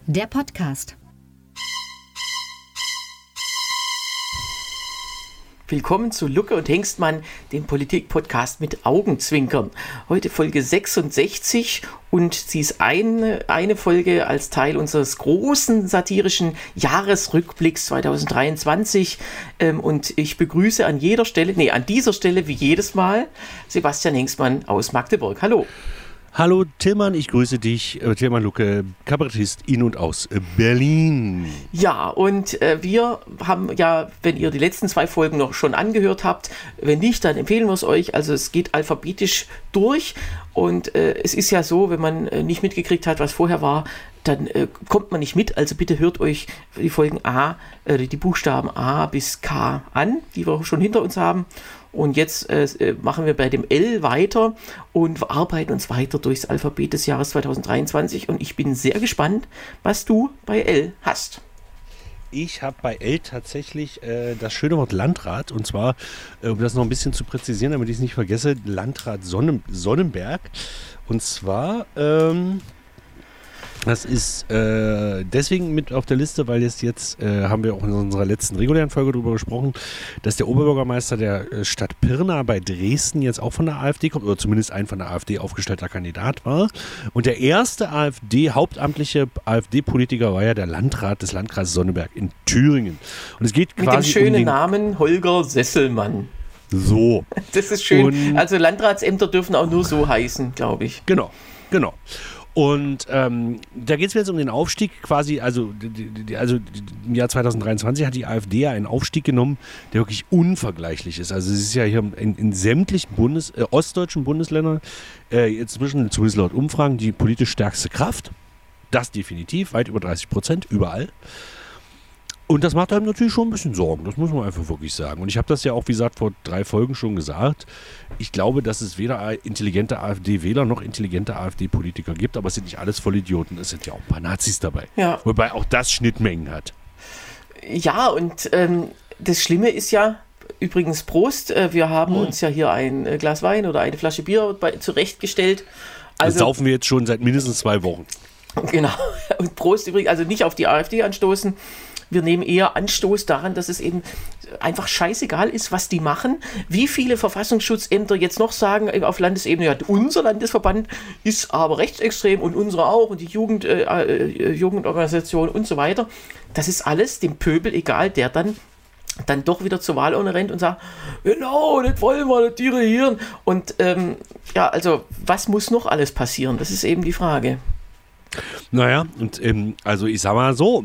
der Podcast. Willkommen zu Lucke und Hengstmann, dem Politik-Podcast mit Augenzwinkern. Heute Folge 66 und sie ist eine Folge als Teil unseres großen satirischen Jahresrückblicks 2023. Und ich begrüße an dieser Stelle wie jedes Mal Sebastian Hengstmann aus Magdeburg. Hallo. Hallo Tillmann, ich grüße dich, Tillmann Lucke, Kabarettist in und aus Berlin. Ja, und wir haben ja, wenn ihr die letzten 2 Folgen noch schon angehört habt, wenn nicht, dann empfehlen wir es euch. Also es geht alphabetisch durch und es ist ja so, wenn man nicht mitgekriegt hat, was vorher war, dann kommt man nicht mit. Also bitte hört euch die Folgen die Buchstaben A bis K an, die wir schon hinter uns haben. Und jetzt machen wir bei dem L weiter und arbeiten uns weiter durchs Alphabet des Jahres 2023. Und ich bin sehr gespannt, was du bei L hast. Ich habe bei L tatsächlich das schöne Wort Landrat. Und zwar, um das noch ein bisschen zu präzisieren, damit ich es nicht vergesse, Landrat Sonnenberg. Und zwar... das ist deswegen mit auf der Liste, weil jetzt haben wir auch in unserer letzten regulären Folge darüber gesprochen, dass der Oberbürgermeister der Stadt Pirna bei Dresden jetzt auch von der AfD kommt, oder zumindest ein von der AfD aufgestellter Kandidat war. Und der erste hauptamtliche AfD-Politiker war ja der Landrat des Landkreises Sonneberg in Thüringen. Und es geht quasi mit dem schönen Namen Holger Sesselmann. So. Das ist schön. Also Landratsämter dürfen auch nur so heißen, glaube ich. Genau. Und da geht es jetzt um den Aufstieg quasi, also im Jahr 2023 hat die AfD ja einen Aufstieg genommen, der wirklich unvergleichlich ist. Also es ist ja hier in sämtlichen ostdeutschen Bundesländern jetzt zumindest laut Umfragen, die politisch stärkste Kraft. Das definitiv, weit über 30%, überall. Und das macht einem natürlich schon ein bisschen Sorgen, das muss man einfach wirklich sagen. Und ich habe das ja auch, wie gesagt, vor 3 Folgen schon gesagt. Ich glaube, dass es weder intelligente AfD-Wähler noch intelligente AfD-Politiker gibt, aber es sind nicht alles Vollidioten, es sind ja auch ein paar Nazis dabei. Ja. Wobei auch das Schnittmengen hat. Ja, und das Schlimme ist ja, übrigens Prost, wir haben uns ja hier ein Glas Wein oder eine Flasche Bier zurechtgestellt. Also, das saufen wir jetzt schon seit mindestens 2 Wochen. Genau, und Prost übrigens, also nicht auf die AfD anstoßen. Wir nehmen eher Anstoß daran, dass es eben einfach scheißegal ist, was die machen. Wie viele Verfassungsschutzämter jetzt noch sagen auf Landesebene, ja, unser Landesverband ist aber rechtsextrem und unsere auch und die Jugendorganisation und so weiter. Das ist alles dem Pöbel egal, der dann doch wieder zur Wahlurne rennt und sagt, genau, das wollen wir, das dirigieren. Und also was muss noch alles passieren? Das ist eben die Frage. Naja, und also ich sag mal so,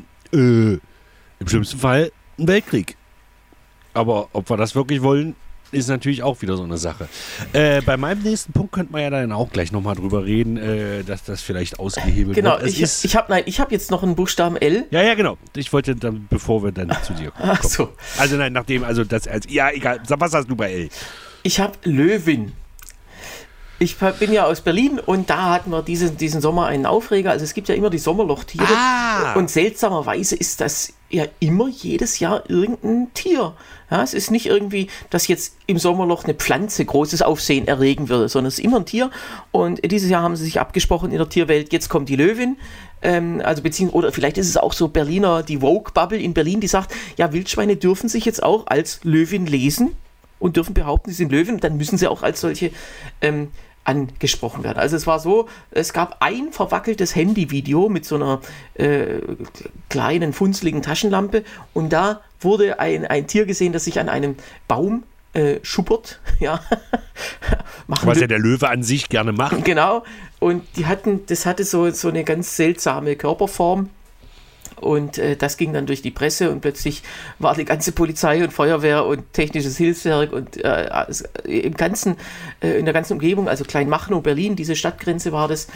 im schlimmsten Fall ein Weltkrieg. Aber ob wir das wirklich wollen, ist natürlich auch wieder so eine Sache. Bei meinem nächsten Punkt könnte man ja dann auch gleich nochmal drüber reden, dass das vielleicht ausgehebelt wird. Genau, ich habe jetzt noch einen Buchstaben L. Ja, genau. Ich wollte dann, bevor wir dann zu dir kommen. Ach so. Also nein, egal. Was hast du bei L? Ich habe Löwin. Ich bin ja aus Berlin und da hatten wir diesen Sommer einen Aufreger. Also es gibt ja immer die Sommerlochtiere. Und seltsamerweise ist das ja immer jedes Jahr irgendein Tier. Ja, es ist nicht irgendwie, dass jetzt im Sommerloch eine Pflanze großes Aufsehen erregen würde, sondern es ist immer ein Tier. Und dieses Jahr haben sie sich abgesprochen in der Tierwelt, jetzt kommt die Löwin. Oder vielleicht ist es auch so die Woke-Bubble in Berlin, die sagt, ja, Wildschweine dürfen sich jetzt auch als Löwin lesen und dürfen behaupten, sie sind Löwen, dann müssen sie auch als solche angesprochen werden. Also es war so, es gab ein verwackeltes Handyvideo mit so einer kleinen, funzligen Taschenlampe und da wurde ein Tier gesehen, das sich an einem Baum schuppert. Ja. Was ja der Löwe an sich gerne macht. Genau. Und das hatte so eine ganz seltsame Körperform. Und das ging dann durch die Presse und plötzlich war die ganze Polizei und Feuerwehr und technisches Hilfswerk und in der ganzen Umgebung, also Kleinmachnow, Berlin, diese Stadtgrenze war das,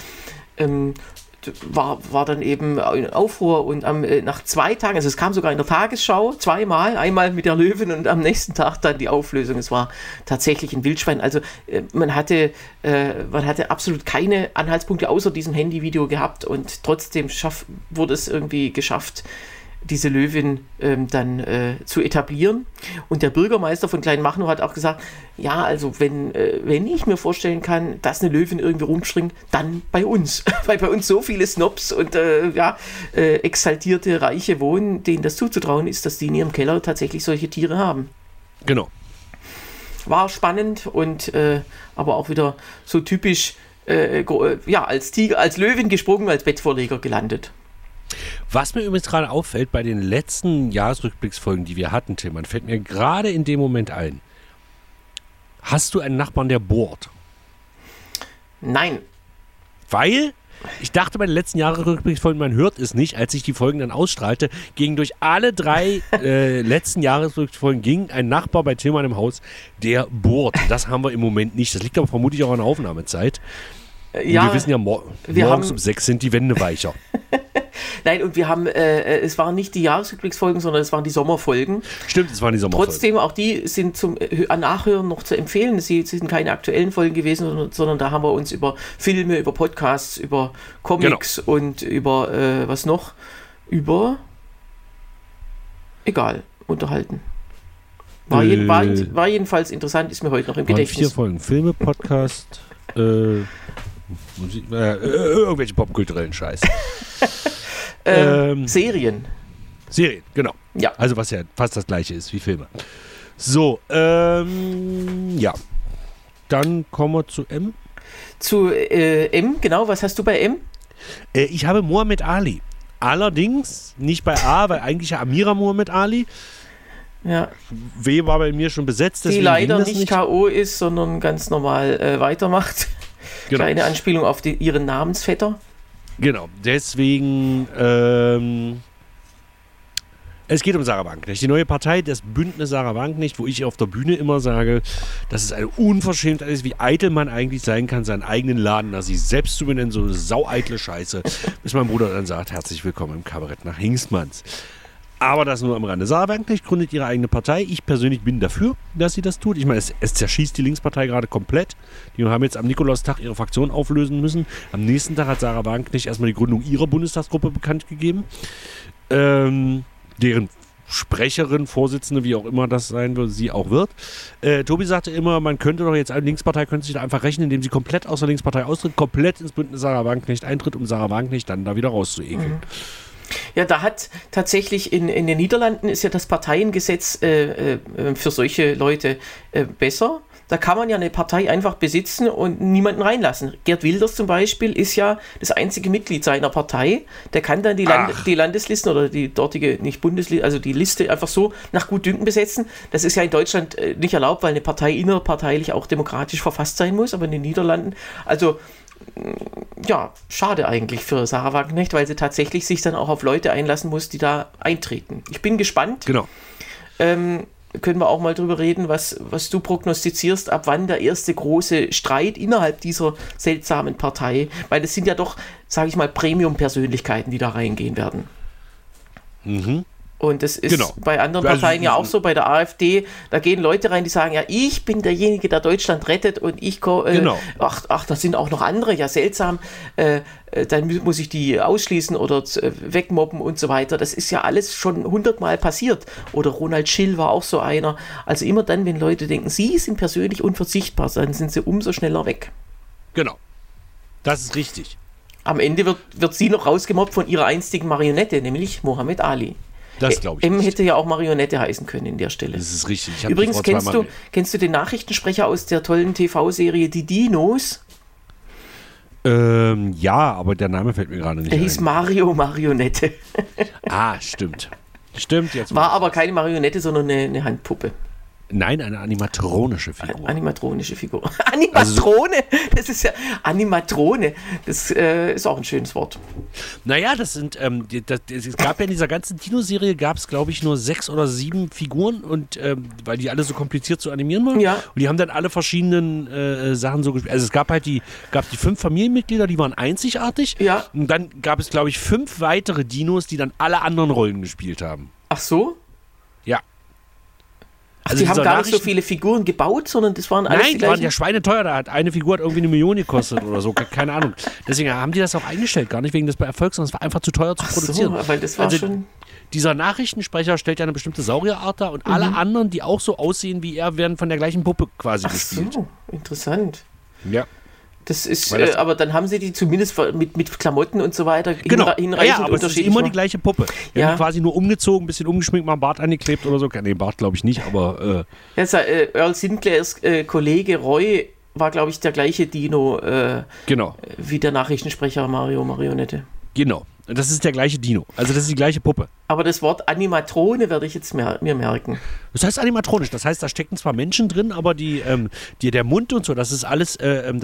war dann eben in Aufruhr und nach 2 Tagen, also es kam sogar in der Tagesschau 2-mal, einmal mit der Löwin und am nächsten Tag dann die Auflösung. Es war tatsächlich ein Wildschwein. Also man hatte absolut keine Anhaltspunkte außer diesem Handyvideo gehabt und trotzdem wurde es irgendwie geschafft, diese Löwin dann zu etablieren. Und der Bürgermeister von Kleinmachnow hat auch gesagt, ja, also wenn ich mir vorstellen kann, dass eine Löwin irgendwie rumspringt, dann bei uns. Weil bei uns so viele Snobs und exaltierte Reiche wohnen, denen das zuzutrauen ist, dass die in ihrem Keller tatsächlich solche Tiere haben. Genau. War spannend und aber auch wieder so typisch als Tiger, als Löwin gesprungen, als Bettvorleger gelandet. Was mir übrigens gerade auffällt bei den letzten Jahresrückblicksfolgen, die wir hatten, Tillmann, fällt mir gerade in dem Moment ein. Hast du einen Nachbarn, der bohrt? Nein. Weil ich dachte bei den letzten Jahresrückblicksfolgen, man hört es nicht, als ich die Folgen dann ausstrahlte, ging durch alle 3 letzten Jahresrückblicksfolgen ging ein Nachbar bei Tillmann im Haus, der bohrt. Das haben wir im Moment nicht. Das liegt aber vermutlich auch an der Aufnahmezeit. Ja, wir wissen ja, morgens um 6 sind die Wände weicher. Nein, und wir haben, es waren nicht die Jahresrückblicksfolgen, sondern es waren die Sommerfolgen. Stimmt, es waren die Sommerfolgen. Trotzdem, auch die sind zum Nachhören noch zu empfehlen. Sie sind keine aktuellen Folgen gewesen, sondern da haben wir uns über Filme, über Podcasts, über Comics und über, was noch? Egal, unterhalten. War jedenfalls interessant, ist mir heute noch im Gedächtnis. 4 Folgen, Filme, Podcast, Musik, irgendwelche popkulturellen Scheiß. Serien, genau. Ja. Also was ja fast das gleiche ist wie Filme. So, ja. Dann kommen wir zu M. Zu M, genau. Was hast du bei M? Ich habe Muhammad Ali. Allerdings nicht bei A, weil eigentlich ja Amira Muhammad Ali. Ja. W war bei mir schon besetzt. Die leider nicht K.O. ist, sondern ganz normal weitermacht. Genau. Kleine Anspielung auf ihren Namensvetter. Genau, deswegen, es geht um Sarah Wagenknecht. Die neue Partei, das Bündnis Sarah Wagenknecht, wo ich auf der Bühne immer sage, dass es eine Unverschämtheit ist, wie eitel man eigentlich sein kann, seinen eigenen Laden nach sich selbst zu benennen, so eine saueitle Scheiße, bis mein Bruder dann sagt, herzlich willkommen im Kabarett nach Hingstmanns. Aber das nur am Rande. Sarah Wagenknecht gründet ihre eigene Partei. Ich persönlich bin dafür, dass sie das tut. Ich meine, es zerschießt die Linkspartei gerade komplett. Die haben jetzt am Nikolaustag ihre Fraktion auflösen müssen. Am nächsten Tag hat Sarah Wagenknecht erstmal die Gründung ihrer Bundestagsgruppe bekannt gegeben. Deren Sprecherin, Vorsitzende, wie auch immer das sein wird, sie auch wird. Tobi sagte immer, man könnte doch jetzt, eine Linkspartei könnte sich da einfach rechnen, indem sie komplett aus der Linkspartei austritt, komplett ins Bündnis Sarah Wagenknecht eintritt, um Sarah Wagenknecht dann da wieder rauszuekeln. Mhm. Ja, da hat tatsächlich in den Niederlanden ist ja das Parteiengesetz für solche Leute besser. Da kann man ja eine Partei einfach besitzen und niemanden reinlassen. Geert Wilders zum Beispiel ist ja das einzige Mitglied seiner Partei. Der kann dann die Landeslisten oder die dortige, nicht Bundesliste, also die Liste einfach so nach Gutdünken besetzen. Das ist ja in Deutschland nicht erlaubt, weil eine Partei innerparteilich auch demokratisch verfasst sein muss, aber in den Niederlanden, also ja, schade eigentlich für Sarah Wagenknecht, weil sie tatsächlich sich dann auch auf Leute einlassen muss, die da eintreten. Ich bin gespannt. Genau. Können wir auch mal drüber reden, was du prognostizierst, ab wann der erste große Streit innerhalb dieser seltsamen Partei, weil das sind ja doch, sage ich mal, Premium-Persönlichkeiten, die da reingehen werden. Mhm. Und das ist bei anderen Parteien ja auch so, bei der AfD, da gehen Leute rein, die sagen, ja, ich bin derjenige, der Deutschland rettet und ich, ach, das sind auch noch andere, ja seltsam, dann muss ich die ausschließen oder wegmobben und so weiter. Das ist ja alles schon 100-mal passiert. Oder Ronald Schill war auch so einer. Also immer dann, wenn Leute denken, sie sind persönlich unverzichtbar, dann sind sie umso schneller weg. Genau, das ist richtig. Am Ende wird sie noch rausgemobbt von ihrer einstigen Marionette, nämlich Muhammad Ali. Das glaube ich M nicht. Hätte ja auch Marionette heißen können in der Stelle. Das ist richtig. Übrigens, kennst du den Nachrichtensprecher aus der tollen TV-Serie Die Dinos? Ja, aber der Name fällt mir gerade nicht ein. Der hieß Mario Marionette. Stimmt. Stimmt. Jetzt war aber keine Marionette, sondern eine Handpuppe. Nein, eine animatronische Figur. Animatronische Figur. Animatrone? Das ist ja Animatrone. Das ist auch ein schönes Wort. Naja, das sind, es gab ja in dieser ganzen Dino-Serie, gab es glaube ich nur 6 oder 7 Figuren und weil die alle so kompliziert zu animieren waren. Ja. Und die haben dann alle verschiedenen Sachen so gespielt. Also es gab die 5 Familienmitglieder, die waren einzigartig. Ja. Und dann gab es glaube ich 5 weitere Dinos, die dann alle anderen Rollen gespielt haben. Ach so? Ja. Also die haben gar nicht so viele Figuren gebaut, sondern das waren alles die waren ja schweineteuer. Da hat eine Figur irgendwie 1 Million gekostet oder so. Keine Ahnung. Deswegen haben die das auch eingestellt. Gar nicht wegen des Erfolgs, sondern es war einfach zu teuer zu produzieren. Weil das war schon... Dieser Nachrichtensprecher stellt ja eine bestimmte Saurierart dar und alle anderen, die auch so aussehen wie er, werden von der gleichen Puppe quasi gespielt. So, interessant. Ja. Das ist, aber dann haben sie die zumindest mit Klamotten und so weiter hinreichend aber es ist immer die gleiche Puppe. Die haben die quasi nur umgezogen, ein bisschen umgeschminkt, mal einen Bart angeklebt oder so. Nee, Bart glaube ich nicht, aber... Earl Sinclairs Kollege Roy war, glaube ich, der gleiche Dino wie der Nachrichtensprecher Mario Marionette. Genau. Das ist der gleiche Dino. Also das ist die gleiche Puppe. Aber das Wort Animatrone werde ich jetzt mir merken. Das heißt animatronisch. Das heißt, da stecken zwar Menschen drin, aber der Mund und so, das ist alles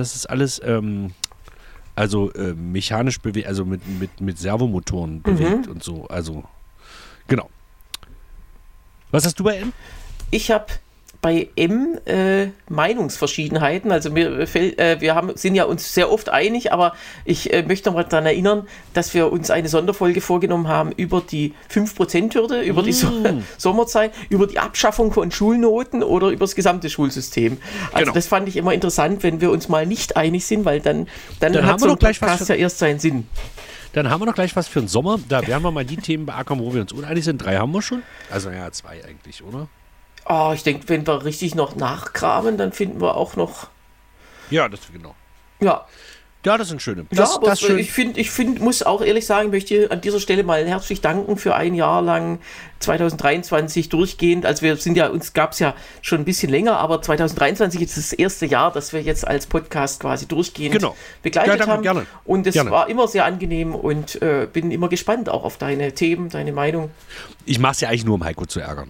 mechanisch bewegt, also mit Servomotoren bewegt und so. Also, genau. Was hast du bei M? Ich habe bei M Meinungsverschiedenheiten. Also wir sind ja uns sehr oft einig, aber ich möchte noch mal daran erinnern, dass wir uns eine Sonderfolge vorgenommen haben über die 5%-Hürde, über die Sommerzeit, über die Abschaffung von Schulnoten oder über das gesamte Schulsystem. Also das fand ich immer interessant, wenn wir uns mal nicht einig sind, weil dann hat so ein Podcast ja erst seinen Sinn. Dann haben wir noch gleich was für den Sommer. Da werden wir mal die Themen beackern, wo wir uns uneinig sind. 3 haben wir schon. Also 2 eigentlich, oder? Ich denke, wenn wir richtig noch nachkramen, dann finden wir auch noch... Ja, das genau. Ja. Ja, das sind schöne. Schön. Ich muss auch ehrlich sagen, möchte an dieser Stelle mal herzlich danken für ein Jahr lang 2023 durchgehend. Also uns gab es ja schon ein bisschen länger, aber 2023 ist das erste Jahr, das wir jetzt als Podcast quasi durchgehend begleitet haben. Gerne. Und es war immer sehr angenehm und bin immer gespannt auch auf deine Themen, deine Meinung. Ich mache es ja eigentlich nur, um Heiko zu ärgern.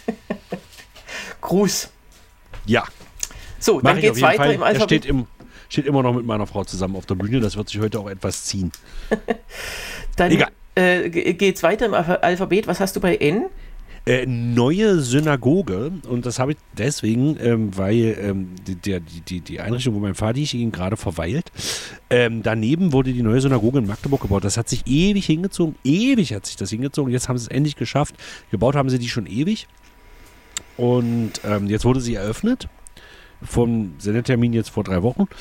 Gruß. Ja. So, dann geht's weiter im Alphabet. Er steht immer noch mit meiner Frau zusammen auf der Bühne. Das wird sich heute auch etwas ziehen. Dann geht's weiter im Alphabet. Was hast du bei N? Neue Synagoge. Und das habe ich deswegen, weil die Einrichtung, wo mein Vati gerade verweilt, daneben wurde die neue Synagoge in Magdeburg gebaut. Das hat sich ewig hingezogen. Ewig hat sich das hingezogen. Jetzt haben sie es endlich geschafft. Gebaut haben sie die schon ewig. Und jetzt wurde sie eröffnet, vom Sendetermin jetzt vor 3 Wochen.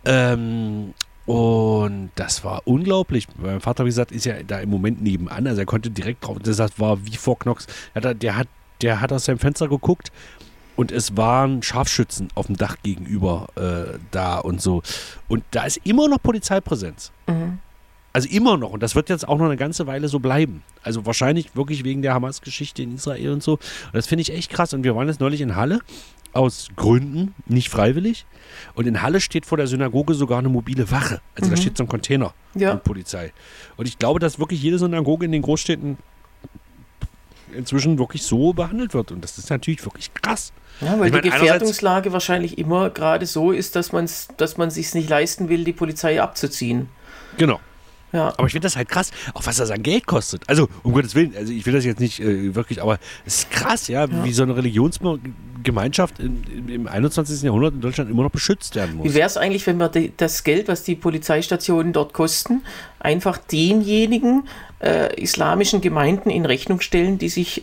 Und das war unglaublich. Mein Vater, wie gesagt, ist ja da im Moment nebenan. Also er konnte direkt drauf, das war wie Fort Knox. Der hat aus seinem Fenster geguckt und es waren Scharfschützen auf dem Dach gegenüber da und so. Und da ist immer noch Polizeipräsenz. Mhm. Also immer noch. Und das wird jetzt auch noch eine ganze Weile so bleiben. Also wahrscheinlich wirklich wegen der Hamas-Geschichte in Israel und so. Und das finde ich echt krass. Und wir waren jetzt neulich in Halle. Aus Gründen, nicht freiwillig. Und in Halle steht vor der Synagoge sogar eine mobile Wache. Also da steht so ein Container mit Polizei. Und ich glaube, dass wirklich jede Synagoge in den Großstädten inzwischen wirklich so behandelt wird. Und das ist natürlich wirklich krass. Ja, weil die Gefährdungslage wahrscheinlich immer gerade so ist, dass man sich nicht leisten will, die Polizei abzuziehen. Genau. Ja. Aber ich finde das halt krass, auch was das an Geld kostet. Also, um Gottes Willen, also ich will das jetzt nicht wirklich, aber es ist krass, wie so eine Religionsgemeinschaft im 21. Jahrhundert in Deutschland immer noch beschützt werden muss. Wie wäre es eigentlich, wenn wir das Geld, was die Polizeistationen dort kosten, einfach denjenigen islamischen Gemeinden in Rechnung stellen, die sich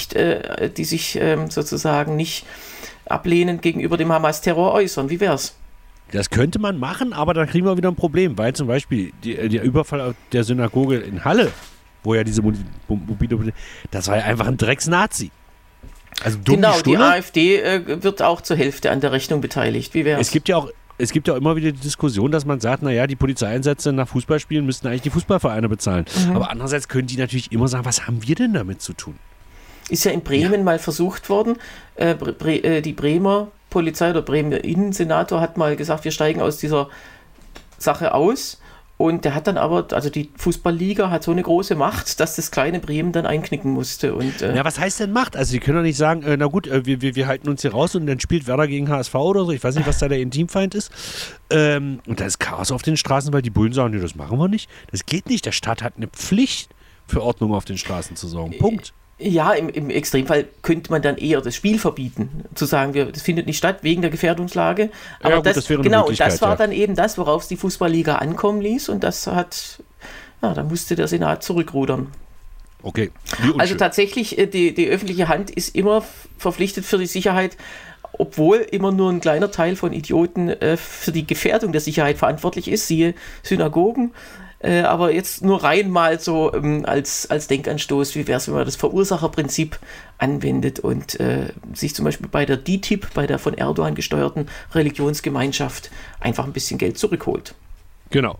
sozusagen nicht ablehnend gegenüber dem Hamas-Terror äußern? Wie wär's? Das könnte man machen, aber dann kriegen wir wieder ein Problem, weil zum Beispiel der Überfall auf der Synagoge in Halle, wo ja diese mobile, das war ja einfach ein Drecksnazi. Also genau, die AfD wird auch zur Hälfte an der Rechnung beteiligt. Wie wär's? Es gibt ja auch immer wieder die Diskussion, dass man sagt, naja, die Polizeieinsätze nach Fußballspielen müssten eigentlich die Fußballvereine bezahlen. Mhm. Aber andererseits können die natürlich immer sagen, was haben wir denn damit zu tun? Ist ja in Bremen mal versucht worden, die Bremer Polizei oder Bremer Innensenator hat mal gesagt, wir steigen aus dieser Sache aus. Und der hat dann aber, also die Fußballliga hat so eine große Macht, dass das kleine Bremen dann einknicken musste. Und, was heißt denn Macht? Also die können doch nicht sagen, na gut, wir halten uns hier raus und dann spielt Werder gegen HSV oder so. Ich weiß nicht, was da der Intimfeind ist. Und da ist Chaos auf den Straßen, weil die Bullen sagen, nee, das machen wir nicht. Das geht nicht. Der Staat hat eine Pflicht, für Ordnung auf den Straßen zu sorgen. Punkt. Ja, im Extremfall könnte man dann eher das Spiel verbieten, zu sagen, das findet nicht statt wegen der Gefährdungslage. Aber das wäre eine Möglichkeit, und das war dann eben das, worauf es die Fußballliga ankommen ließ, und da musste der Senat zurückrudern. Okay. Also tatsächlich, die öffentliche Hand ist immer verpflichtet für die Sicherheit, obwohl immer nur ein kleiner Teil von Idioten für die Gefährdung der Sicherheit verantwortlich ist, siehe Synagogen. Aber jetzt nur rein mal so als Denkanstoß, wie wäre es, wenn man das Verursacherprinzip anwendet und sich zum Beispiel bei der DİTİB, bei der von Erdogan gesteuerten Religionsgemeinschaft, einfach ein bisschen Geld zurückholt. Genau.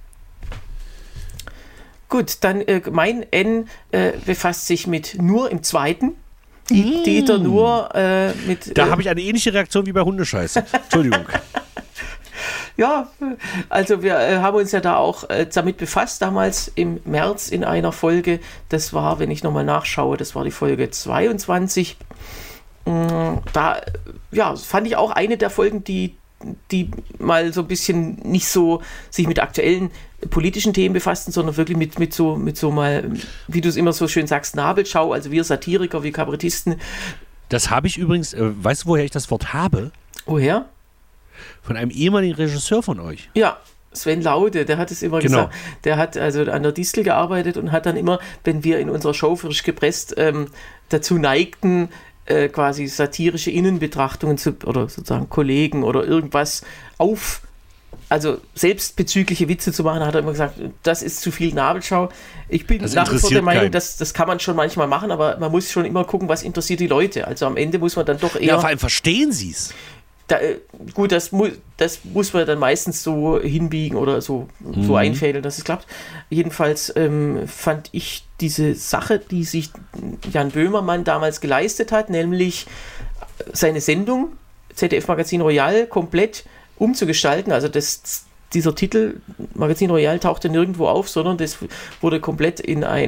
Gut, dann mein N befasst sich mit nur im Zweiten. Dieter Nuhr mit... Da habe ich eine ähnliche Reaktion wie bei Hundescheiße. Entschuldigung. Ja, also wir haben uns ja da auch damit befasst, damals im März in einer Folge. Das war, wenn ich nochmal nachschaue, das war die Folge 22. Da fand ich auch eine der Folgen, die mal so ein bisschen nicht so sich mit aktuellen politischen Themen befassten, sondern wirklich mit so mal, wie du es immer so schön sagst, Nabelschau, also wir Satiriker, wir Kabarettisten. Das habe ich übrigens, weißt du, woher ich das Wort habe? Woher? Von einem ehemaligen Regisseur von euch. Ja, Sven Laude, der hat es immer gesagt. Der hat also an der Distel gearbeitet und hat dann immer, wenn wir in unserer Show frisch gepresst dazu neigten, quasi satirische Innenbetrachtungen oder sozusagen Kollegen oder irgendwas also selbstbezügliche Witze zu machen, hat er immer gesagt, das ist zu viel Nabelschau. Ich bin nach wie vor der Meinung, das kann man schon manchmal machen, aber man muss schon immer gucken, was interessiert die Leute. Also am Ende muss man dann doch eher... Ja, vor allem verstehen sie es. Gut, das muss man dann meistens so hinbiegen oder so einfädeln, dass es klappt. Jedenfalls fand ich diese Sache, die sich Jan Böhmermann damals geleistet hat, nämlich seine Sendung ZDF Magazin Royal komplett umzugestalten. Also dieser Titel Magazin Royal tauchte nirgendwo auf, sondern das wurde komplett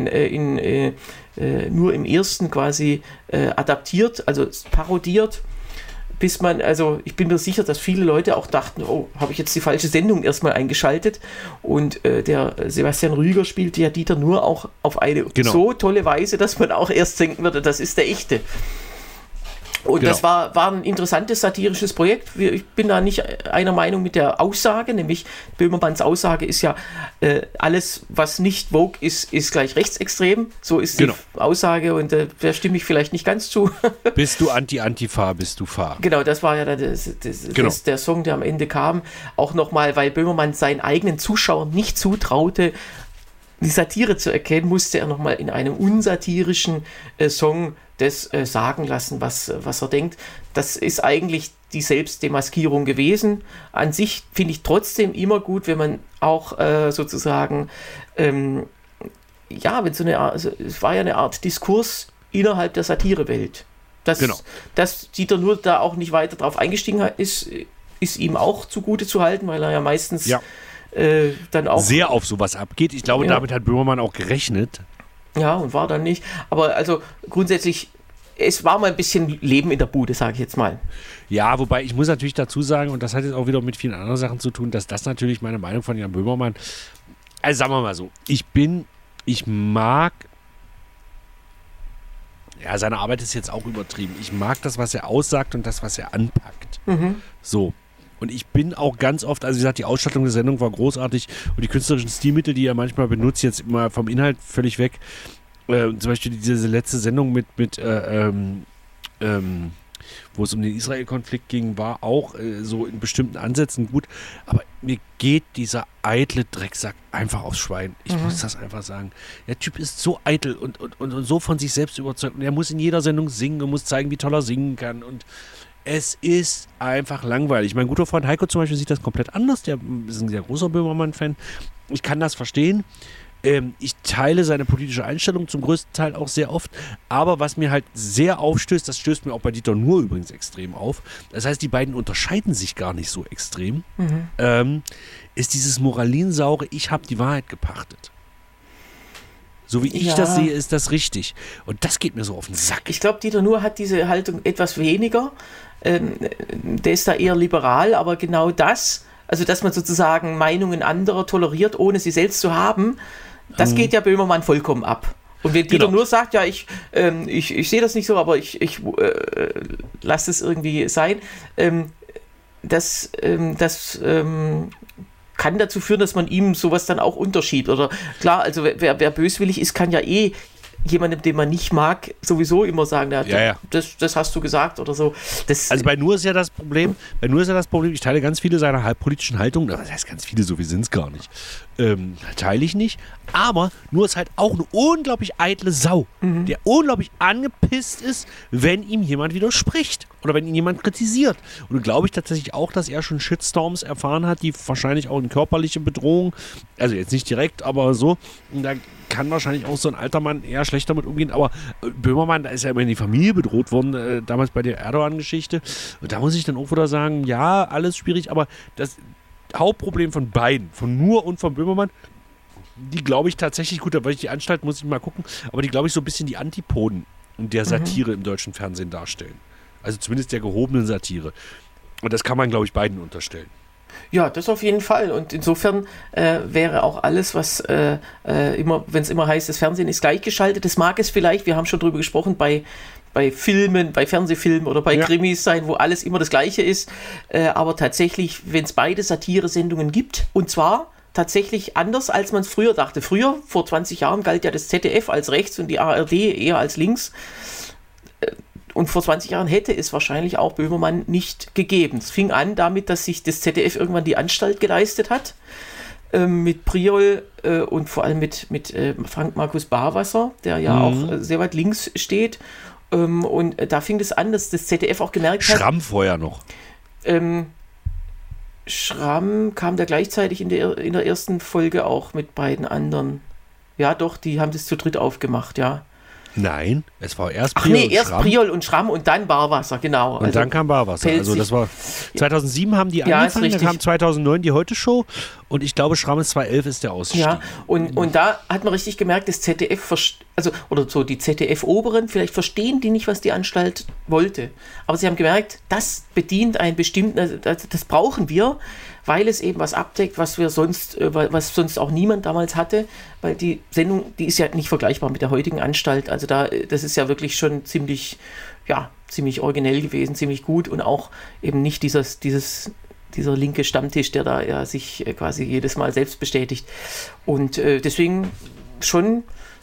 nur im ersten quasi adaptiert, also parodiert. Bis man, also ich bin mir sicher, dass viele Leute auch dachten, oh, habe ich jetzt die falsche Sendung erstmal eingeschaltet, und der Sebastian Rüger spielte ja Dieter Nuhr auch auf eine so tolle Weise, dass man auch erst denken würde, das ist der echte. Und das war ein interessantes satirisches Projekt. Ich bin da nicht einer Meinung mit der Aussage, nämlich Böhmermanns Aussage ist ja, alles, was nicht Vogue ist, ist gleich rechtsextrem. So ist die Aussage, und da stimme ich vielleicht nicht ganz zu. Bist du Antifa, bist du Fa. Genau, das war ja der Song, der am Ende kam. Auch nochmal, weil Böhmermann seinen eigenen Zuschauern nicht zutraute, die Satire zu erkennen, musste er nochmal in einem unsatirischen Song das sagen lassen, was er denkt. Das ist eigentlich die Selbstdemaskierung gewesen. An sich finde ich trotzdem immer gut, wenn man auch sozusagen, wenn so eine Art, also es war ja eine Art Diskurs innerhalb der Satirewelt. Dass Dieter Nuhr da auch nicht weiter drauf eingestiegen hat, ist ihm auch zugute zu halten, weil er ja meistens dann auch sehr auf sowas abgeht. Ich glaube, damit hat Böhmermann auch gerechnet. Ja, und war dann nicht. Aber also grundsätzlich, es war mal ein bisschen Leben in der Bude, sage ich jetzt mal. Ja, wobei ich muss natürlich dazu sagen, und das hat jetzt auch wieder mit vielen anderen Sachen zu tun, dass das natürlich meine Meinung von Jan Böhmermann, also sagen wir mal so, ich mag, seine Arbeit ist jetzt auch übertrieben. Ich mag das, was er aussagt und das, was er anpackt. So. Und ich bin auch ganz oft, also wie gesagt, die Ausstattung der Sendung war großartig und die künstlerischen Stilmittel, die er manchmal benutzt, jetzt immer vom Inhalt völlig weg. Zum Beispiel diese letzte Sendung wo es um den Israel-Konflikt ging, war auch so in bestimmten Ansätzen gut. Aber mir geht dieser eitle Drecksack einfach aufs Schwein. Ich muss das einfach sagen. Der Typ ist so eitel und so von sich selbst überzeugt. Und er muss in jeder Sendung singen und muss zeigen, wie toll er singen kann. Und es ist einfach langweilig. Mein guter Freund Heiko zum Beispiel sieht das komplett anders. Der ist ein sehr großer Böhmermann-Fan. Ich kann das verstehen. Ich teile seine politische Einstellung zum größten Teil auch sehr oft. Aber was mir halt sehr aufstößt, das stößt mir auch bei Dieter Nuhr übrigens extrem auf. Das heißt, die beiden unterscheiden sich gar nicht so extrem. Ist dieses Moralinsaure, ich habe die Wahrheit gepachtet. So wie ich das sehe, ist das richtig. Und das geht mir so auf den Sack. Ich glaube, Dieter Nuhr hat diese Haltung etwas weniger. Der ist da eher liberal, aber genau das, also dass man sozusagen Meinungen anderer toleriert, ohne sie selbst zu haben, das geht ja Böhmermann vollkommen ab. Und wenn Dieter Nuhr sagt, ja, ich sehe das nicht so, aber ich lasse es irgendwie sein, das kann dazu führen, dass man ihm sowas dann auch unterschiebt. Oder klar, also wer böswillig ist, kann ja jemandem, den man nicht mag, sowieso immer sagen, das hast du gesagt oder so. Also bei Nur ist ja das Problem, ich teile ganz viele seiner politischen Haltungen, das heißt ganz viele, so wie sind es gar nicht, teile ich nicht, aber Nur ist halt auch eine unglaublich eitle Sau, der unglaublich angepisst ist, wenn ihm jemand widerspricht oder wenn ihn jemand kritisiert. Und glaube ich tatsächlich auch, dass er schon Shitstorms erfahren hat, die wahrscheinlich auch eine körperliche Bedrohung, also jetzt nicht direkt, aber so, und da kann wahrscheinlich auch so ein alter Mann eher schlecht damit umgehen, aber Böhmermann, da ist ja immerhin die Familie bedroht worden, damals bei der Erdogan-Geschichte, und da muss ich dann auch wieder sagen, ja, alles schwierig, aber das Hauptproblem von beiden, von Nur und von Böhmermann, die glaube ich tatsächlich, gut, da wollte ich die Anstalt, muss ich mal gucken, aber die glaube ich so ein bisschen die Antipoden der Satire im deutschen Fernsehen darstellen. Also zumindest der gehobenen Satire. Und das kann man, glaube ich, beiden unterstellen. Ja, das auf jeden Fall. Und insofern wäre auch alles, was immer, wenn es immer heißt, das Fernsehen ist gleichgeschaltet, das mag es vielleicht, wir haben schon drüber gesprochen, bei Filmen, bei Fernsehfilmen oder bei Krimis sein, wo alles immer das Gleiche ist. Aber tatsächlich, wenn es beide Satire-Sendungen gibt, und zwar tatsächlich anders, als man es früher dachte. Früher, vor 20 Jahren, galt ja das ZDF als rechts und die ARD eher als links. Und vor 20 Jahren hätte es wahrscheinlich auch Böhmermann nicht gegeben. Es fing an damit, dass sich das ZDF irgendwann die Anstalt geleistet hat, mit Priol und vor allem mit Frank Markus Barwasser, der ja auch sehr weit links steht. Und da fing es an, dass das ZDF auch gemerkt hat... Schramm vorher noch. Schramm kam da gleichzeitig in der ersten Folge auch mit beiden anderen. Ja doch, die haben das zu dritt aufgemacht, ja. Nein, es war erst Priol und erst Priol und Schramm und dann Barwasser, genau. Und also dann kam Barwasser. Also das war 2007 haben die angefangen, dann kam 2009 die Heute-Show und ich glaube Schramm ist 2011 ist der Ausstieg. Ja, und da hat man richtig gemerkt, das ZDF, die ZDF-Oberen, vielleicht verstehen die nicht, was die Anstalt wollte. Aber sie haben gemerkt, das bedient einen bestimmten, das brauchen wir, weil es eben was abdeckt, was sonst auch niemand damals hatte, weil die Sendung, die ist ja nicht vergleichbar mit der heutigen Anstalt, also das ist ja wirklich schon ziemlich originell gewesen, ziemlich gut und auch eben nicht dieser linke Stammtisch, der da ja sich quasi jedes Mal selbst bestätigt und deswegen schon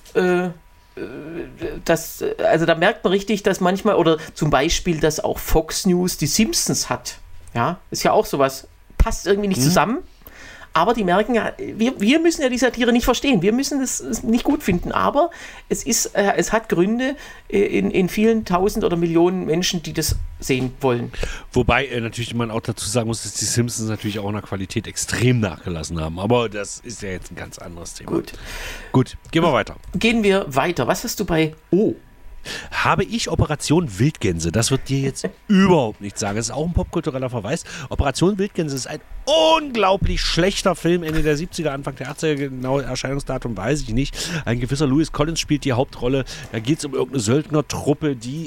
also da merkt man richtig, dass manchmal, oder zum Beispiel, dass auch Fox News die Simpsons hat, ja, ist ja auch sowas, passt irgendwie nicht zusammen, aber die merken ja, wir müssen ja die Satire nicht verstehen, wir müssen es nicht gut finden, aber es hat Gründe in vielen Tausend oder Millionen Menschen, die das sehen wollen. Wobei natürlich man auch dazu sagen muss, dass die Simpsons natürlich auch in der Qualität extrem nachgelassen haben, aber das ist ja jetzt ein ganz anderes Thema. Gut, gehen wir weiter. Gehen wir weiter. Was hast du bei O? Habe ich Operation Wildgänse, das wird dir jetzt überhaupt nichts sagen. Das ist auch ein popkultureller Verweis. Operation Wildgänse ist ein unglaublich schlechter Film, Ende der 70er, Anfang der 80er, genau Erscheinungsdatum weiß ich nicht. Ein gewisser Louis Collins spielt die Hauptrolle. Da geht es um irgendeine Söldnertruppe, die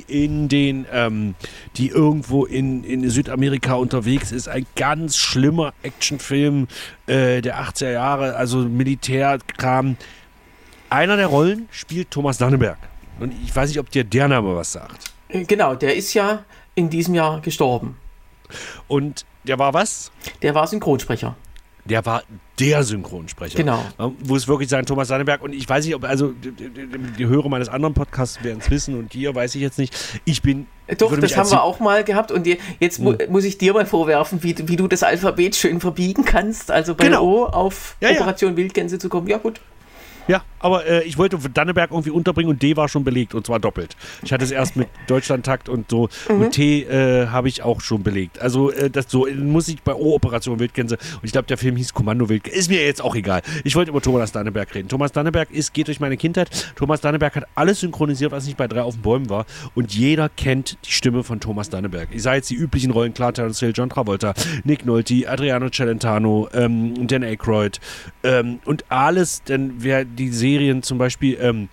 irgendwo in Südamerika unterwegs ist. Ein ganz schlimmer Actionfilm der 80er Jahre, also Militärkram. Einer der Rollen spielt Thomas Danneberg. Und ich weiß nicht, ob dir der Name was sagt. Genau, der ist ja in diesem Jahr gestorben. Und der war was? Der war Synchronsprecher. Der war der Synchronsprecher. Genau. Wo es wirklich sein, Thomas Danneberg. Und ich weiß nicht, ob, also die Hörer meines anderen Podcasts werden es wissen und hier weiß ich jetzt nicht. Doch, das haben wir auch mal gehabt und jetzt muss ich dir mal vorwerfen, wie du das Alphabet schön verbiegen kannst. Also bei O auf Operation Wildgänse zu kommen. Ja, gut. Ja, aber ich wollte Danneberg irgendwie unterbringen und D war schon belegt und zwar doppelt. Ich hatte es erst mit Deutschlandtakt und so und T habe ich auch schon belegt. Also das so muss ich bei O Operation Wildgänse und ich glaube der Film hieß Kommando Wildgänse. Ist mir jetzt auch egal. Ich wollte über Thomas Danneberg reden. Thomas Danneberg geht durch meine Kindheit. Thomas Danneberg hat alles synchronisiert, was nicht bei 3 auf den Bäumen war und jeder kennt die Stimme von Thomas Danneberg. Ich sage jetzt die üblichen Rollen, klar, Terence Hill, John Travolta, Nick Nolte, Adriano Celentano, Dan Aykroyd und alles, denn wer die Serien zum Beispiel,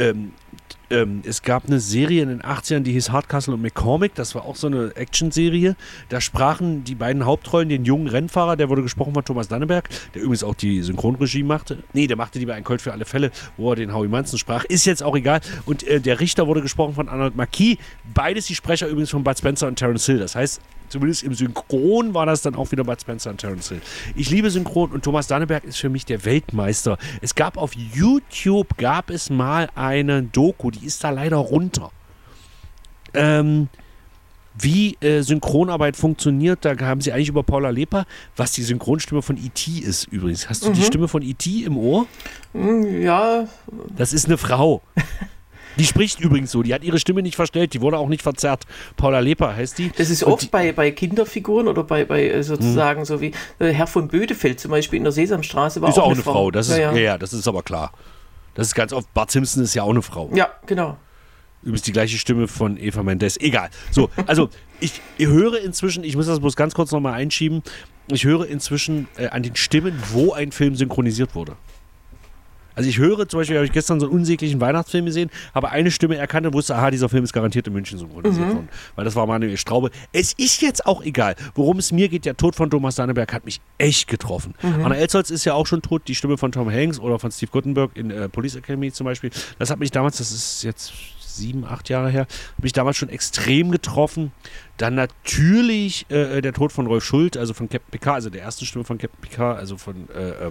es gab eine Serie in den 80ern, die hieß Hardcastle und McCormick, das war auch so eine Action-Serie, da sprachen die beiden Hauptrollen den jungen Rennfahrer, der wurde gesprochen von Thomas Danneberg, der übrigens auch die Synchronregie machte, der machte die bei Ein Colt für alle Fälle, wo er den Howie Manson sprach, ist jetzt auch egal, und der Richter wurde gesprochen von Arnold Marquis, beides die Sprecher übrigens von Bud Spencer und Terence Hill, das heißt, zumindest im Synchron war das dann auch wieder Bud Spencer und Terence Hill. Ich liebe Synchron und Thomas Danneberg ist für mich der Weltmeister. Es gab auf YouTube, mal eine Doku, die ist da leider runter. Wie Synchronarbeit funktioniert, da haben sie eigentlich über Paula Leper, was die Synchronstimme von E.T. ist übrigens. Hast du die Stimme von E.T. im Ohr? Ja. Das ist eine Frau. Die spricht übrigens so, die hat ihre Stimme nicht verstellt, die wurde auch nicht verzerrt. Paula Leper heißt die. Das ist oft bei Kinderfiguren oder bei sozusagen so wie Herr von Bödefeld zum Beispiel in der Sesamstraße war ist auch eine Frau. Das ist, ja, das ist aber klar. Das ist ganz oft, Bart Simpson ist ja auch eine Frau. Ja, genau. Übrigens die gleiche Stimme von Eva Mendes. Egal. So, also ich höre inzwischen, ich muss das bloß ganz kurz nochmal einschieben, ich höre inzwischen an den Stimmen, wo ein Film synchronisiert wurde. Also ich höre zum Beispiel, habe ich gestern so einen unsäglichen Weihnachtsfilm gesehen, habe eine Stimme erkannt und wusste, aha, dieser Film ist garantiert in München synchronisiert worden. Weil das war Manuel Straube. Es ist jetzt auch egal, worum es mir geht. Der Tod von Thomas Danneberg hat mich echt getroffen. Anna Elsholz ist ja auch schon tot, die Stimme von Tom Hanks oder von Steve Guttenberg in Police Academy zum Beispiel. Das hat mich damals, das ist jetzt 7, 8 Jahre her, hat mich damals schon extrem getroffen. Dann natürlich der Tod von Rolf Schult, also von Captain Picard, also der ersten Stimme von Captain Picard, also von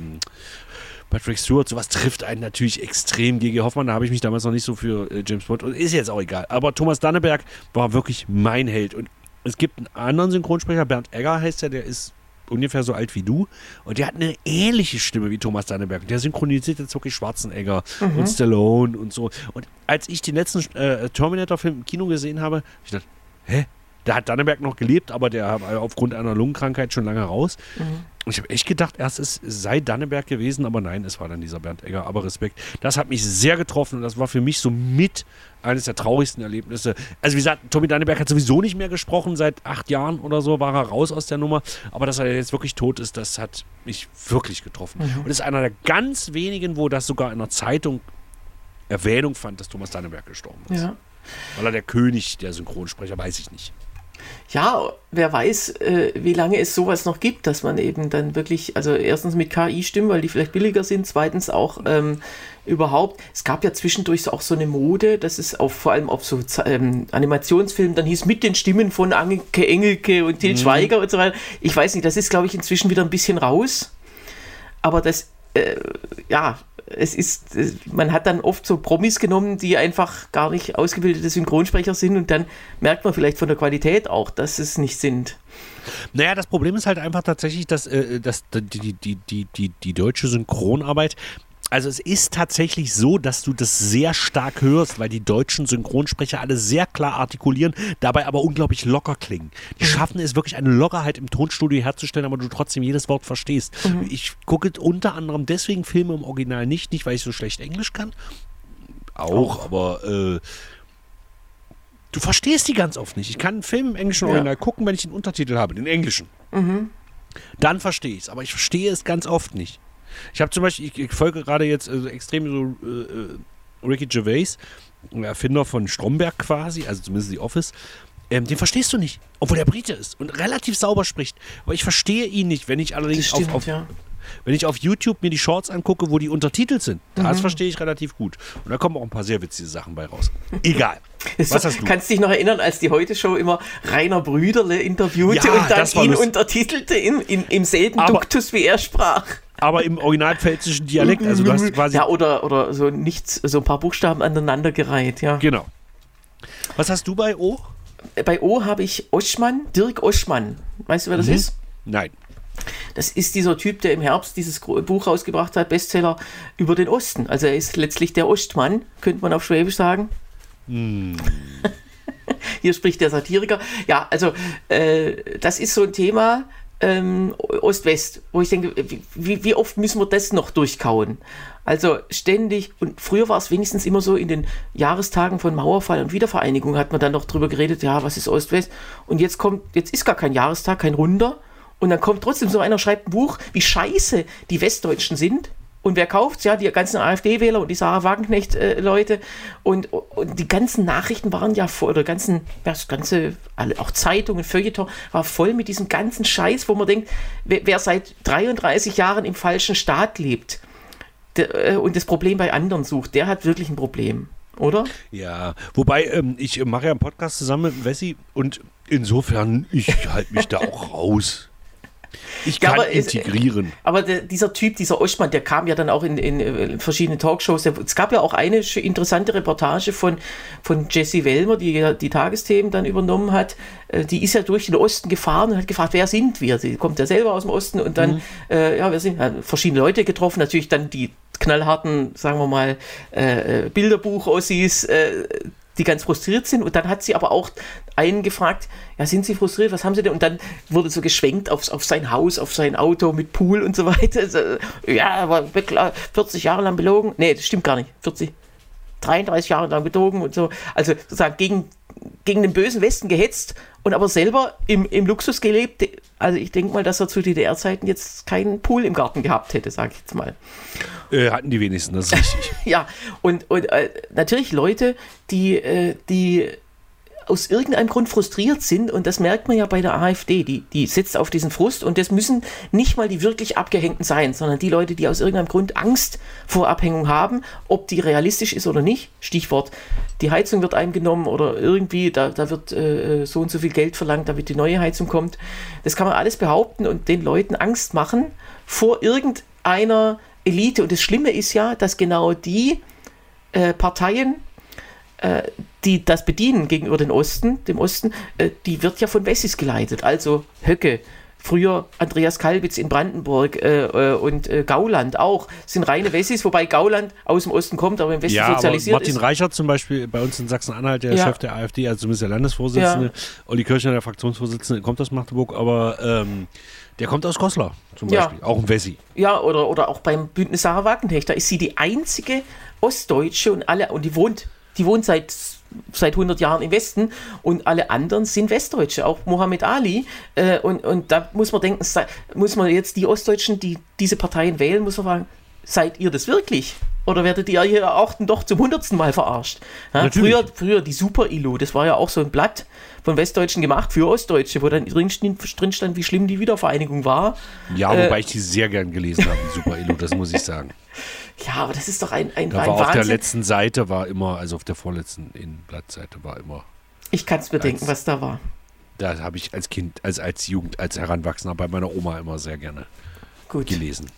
Patrick Stewart, sowas trifft einen natürlich extrem. G.G. Hoffmann, da habe ich mich damals noch nicht so für James Bond, und ist jetzt auch egal. Aber Thomas Danneberg war wirklich mein Held. Und es gibt einen anderen Synchronsprecher, Bernd Egger heißt der ist ungefähr so alt wie du. Und der hat eine ähnliche Stimme wie Thomas Danneberg. Der synchronisiert jetzt wirklich Schwarzenegger und Stallone und so. Und als ich den letzten Terminator-Film im Kino gesehen habe, habe ich gedacht, hä? Da hat Danneberg noch gelebt, aber der war aufgrund einer Lungenkrankheit schon lange raus. Und ich habe echt gedacht, erst es sei Danneberg gewesen, aber nein, es war dann dieser Bernd Egger. Aber Respekt, das hat mich sehr getroffen und das war für mich so mit eines der traurigsten Erlebnisse. Also wie gesagt, Tommy Danneberg hat sowieso nicht mehr gesprochen, seit 8 Jahren oder so war er raus aus der Nummer. Aber dass er jetzt wirklich tot ist, das hat mich wirklich getroffen. Und ist einer der ganz wenigen, wo das sogar in der Zeitung Erwähnung fand, dass Thomas Danneberg gestorben ist. Ja. Weil er der König der Synchronsprecher, weiß ich nicht. Ja, wer weiß, wie lange es sowas noch gibt, dass man eben dann wirklich, also erstens mit KI-Stimmen, weil die vielleicht billiger sind, zweitens auch überhaupt, es gab ja zwischendurch auch so eine Mode, dass es vor allem auf so Animationsfilmen dann hieß, mit den Stimmen von Anke Engelke und Til Schweiger und so weiter. Ich weiß nicht, das ist, glaube ich, inzwischen wieder ein bisschen raus, aber das, man hat dann oft so Promis genommen, die einfach gar nicht ausgebildete Synchronsprecher sind und dann merkt man vielleicht von der Qualität auch, dass es nicht sind. Naja, das Problem ist halt einfach tatsächlich, dass die deutsche Synchronarbeit, also es ist tatsächlich so, dass du das sehr stark hörst, weil die deutschen Synchronsprecher alle sehr klar artikulieren, dabei aber unglaublich locker klingen. Die schaffen es wirklich, eine Lockerheit im Tonstudio herzustellen, aber du trotzdem jedes Wort verstehst. Ich gucke unter anderem deswegen Filme im Original nicht, weil ich so schlecht Englisch kann. Aber du verstehst die ganz oft nicht. Ich kann einen Film im englischen Original gucken, wenn ich den Untertitel habe, den englischen. Dann verstehe ich es, aber ich verstehe es ganz oft nicht. Ich habe zum Beispiel, ich folge gerade jetzt extrem so Ricky Gervais, Erfinder von Stromberg quasi, also zumindest The Office. Den verstehst du nicht, obwohl der Brite ist und relativ sauber spricht. Aber ich verstehe ihn nicht, wenn ich allerdings wenn ich auf YouTube mir die Shorts angucke, wo die untertitelt sind. Das verstehe ich relativ gut. Und da kommen auch ein paar sehr witzige Sachen bei raus. Egal. Was hast du? Kannst du dich noch erinnern, als die Heute-Show immer Rainer Brüderle interviewte und dann ihn untertitelte im selben Duktus, wie er sprach? Aber im originalpfälzischen Dialekt, also du hast quasi... Ja, oder so so ein paar Buchstaben aneinandergereiht, ja. Genau. Was hast du bei O? Bei O habe ich Dirk Oschmann. Weißt du, wer das ist? Nein. Das ist dieser Typ, der im Herbst dieses Buch rausgebracht hat, Bestseller über den Osten. Also er ist letztlich der Ostmann, könnte man auf Schwäbisch sagen. Hier spricht der Satiriker. Ja, also das ist so ein Thema, Ost-West, wo ich denke, wie oft müssen wir das noch durchkauen? Also ständig, und früher war es wenigstens immer so, in den Jahrestagen von Mauerfall und Wiedervereinigung hat man dann noch drüber geredet, ja, was ist Ost-West? Und jetzt ist gar kein Jahrestag, kein Runder, und dann kommt trotzdem so einer, schreibt ein Buch, wie scheiße die Westdeutschen sind. Und wer kauft's? Ja, die ganzen AfD-Wähler und die Sarah Wagenknecht-Leute. Und die ganzen Nachrichten waren ja voll, oder auch Zeitungen, Feuilleton, war voll mit diesem ganzen Scheiß, wo man denkt, wer seit 33 Jahren im falschen Staat lebt und das Problem bei anderen sucht, der hat wirklich ein Problem. oder? Ja, wobei ich mache ja einen Podcast zusammen mit Wessi und insofern, ich halte mich da auch raus. Ich kann integrieren. Aber dieser Typ, dieser Ostmann, der kam ja dann auch in verschiedene Talkshows. Es gab ja auch eine interessante Reportage von Jessie Wellmer, die ja die Tagesthemen dann übernommen hat. Die ist ja durch den Osten gefahren und hat gefragt, wer sind wir? Sie kommt ja selber aus dem Osten und dann, wir sind verschiedene Leute getroffen. Natürlich dann die knallharten, sagen wir mal, Bilderbuch-Ossis, die ganz frustriert sind. Und dann hat sie aber auch einen gefragt, ja, sind Sie frustriert, was haben Sie denn? Und dann wurde so geschwenkt auf sein Haus, auf sein Auto mit Pool und so weiter. Also, ja, aber 40 Jahre lang belogen. Nee, das stimmt gar nicht. 33 Jahre lang betrogen und so. Also sozusagen gegen den bösen Westen gehetzt und aber selber im Luxus gelebt. Also ich denke mal, dass er zu DDR-Zeiten jetzt keinen Pool im Garten gehabt hätte, sage ich jetzt mal. Hatten die wenigsten, das ist richtig. Ja, und natürlich Leute, die aus irgendeinem Grund frustriert sind, und das merkt man ja bei der AfD, die sitzt auf diesen Frust, und das müssen nicht mal die wirklich Abgehängten sein, sondern die Leute, die aus irgendeinem Grund Angst vor Abhängung haben, ob die realistisch ist oder nicht. Stichwort, die Heizung wird eingenommen oder irgendwie, da wird so und so viel Geld verlangt, damit die neue Heizung kommt. Das kann man alles behaupten und den Leuten Angst machen vor irgendeiner Elite. Und das Schlimme ist ja, dass genau die Parteien, die das bedienen gegenüber dem Osten, die wird ja von Wessis geleitet. Also Höcke, früher Andreas Kalbitz in Brandenburg und Gauland auch, sind reine Wessis, wobei Gauland aus dem Osten kommt, aber im Westen sozialisiert aber Martin Reichert zum Beispiel, bei uns in Sachsen-Anhalt, der Chef der AfD, also zumindest der Landesvorsitzende, Olli Kirchner, der Fraktionsvorsitzende, kommt aus Magdeburg, aber der kommt aus Goslar zum Beispiel, auch ein Wessi. Ja, oder auch beim Bündnis Sarah Wagenknecht, da ist sie die einzige Ostdeutsche und die wohnt seit 100 Jahren im Westen und alle anderen sind Westdeutsche, auch Mohammed Ali. Und da muss man denken, muss man jetzt die Ostdeutschen, die diese Parteien wählen, muss man fragen, seid ihr das wirklich? Oder werdet ihr hier auch doch zum 100. Mal verarscht? Ja, früher die Super-ILO, das war ja auch so ein Blatt von Westdeutschen gemacht für Ostdeutsche, wo dann drin stand, wie schlimm die Wiedervereinigung war. Ja, wobei ich die sehr gern gelesen habe, die Super-ILO, das muss ich sagen. Ja, aber das ist doch ein da war Wahnsinn. Auf der letzten Seite war immer, also auf der vorletzten Blattseite war immer. Ich kann es mir denken, was da war. Da habe ich als Kind, als Jugend, als Heranwachsender bei meiner Oma immer sehr gerne gelesen.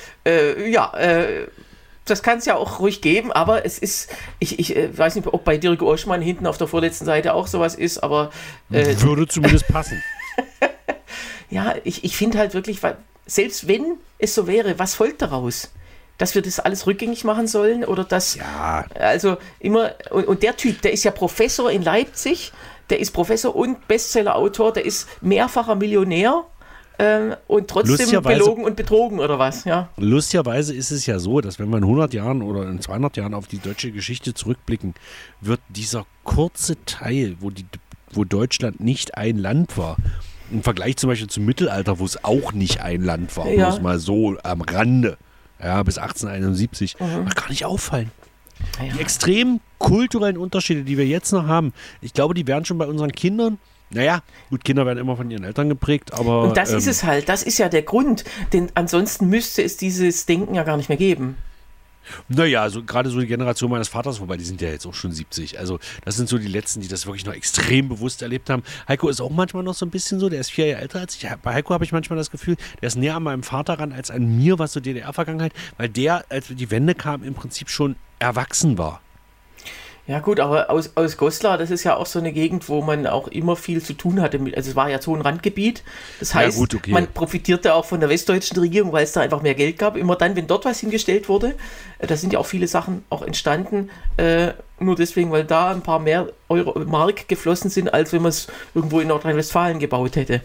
Das kann es ja auch ruhig geben, aber es ist, ich weiß nicht, ob bei Dirk Oschmann hinten auf der vorletzten Seite auch sowas ist, aber würde zumindest passen. Ja, ich finde halt wirklich, selbst wenn es so wäre, was folgt daraus? Dass wir das alles rückgängig machen sollen oder dass, also immer, und der Typ, der ist ja Professor in Leipzig, der ist Professor und Bestsellerautor, der ist mehrfacher Millionär und trotzdem belogen und betrogen oder was, ja. Lustigerweise ist es ja so, dass wenn wir in 100 Jahren oder in 200 Jahren auf die deutsche Geschichte zurückblicken, wird dieser kurze Teil, wo Deutschland nicht ein Land war, im Vergleich zum Beispiel zum Mittelalter, wo es auch nicht ein Land war, bloß mal so am Rande, bis 1871, gar nicht auffallen. Ja. Die extremen kulturellen Unterschiede, die wir jetzt noch haben, ich glaube, die werden schon bei unseren Kindern, Kinder werden immer von ihren Eltern geprägt, aber... Und das ist es halt, das ist ja der Grund, denn ansonsten müsste es dieses Denken ja gar nicht mehr geben. Gerade so die Generation meines Vaters, wobei die sind ja jetzt auch schon 70. Also das sind so die Letzten, die das wirklich noch extrem bewusst erlebt haben. Heiko ist auch manchmal noch so ein bisschen so, der ist 4 Jahre älter als ich. Bei Heiko habe ich manchmal das Gefühl, der ist näher an meinem Vater ran als an mir, was so DDR-Vergangenheit, weil der, als die Wende kam, im Prinzip schon erwachsen war. Ja gut, aber aus Goslar, das ist ja auch so eine Gegend, wo man auch immer viel zu tun hatte. Also es war ja so ein Randgebiet. Das heißt, man profitierte auch von der westdeutschen Regierung, weil es da einfach mehr Geld gab. Immer dann, wenn dort was hingestellt wurde, da sind ja auch viele Sachen auch entstanden. Nur deswegen, weil da ein paar mehr Mark geflossen sind, als wenn man es irgendwo in Nordrhein-Westfalen gebaut hätte.